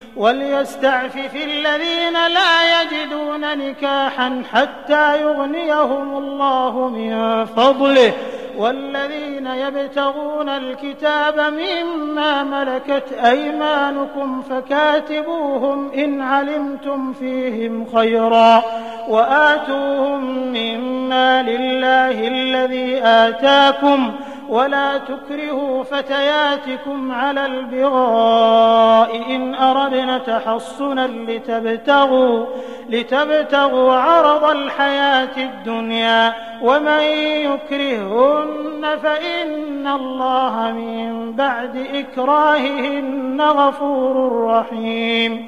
وليستعفف الذين لا يجدون نكاحا حتى يغنيهم الله من فضله والذين يبتغون الكتاب مما ملكت أيمانكم فكاتبوهم إن علمتم فيهم خيرا وآتوهم مما لله الذي آتاكم ولا تكرهوا فتياتكم على البغاء إن أردنا تحصنا لتبتغوا عرض الحياة الدنيا ومن يكرهن فإن الله من بعد إكراههن غفور رحيم.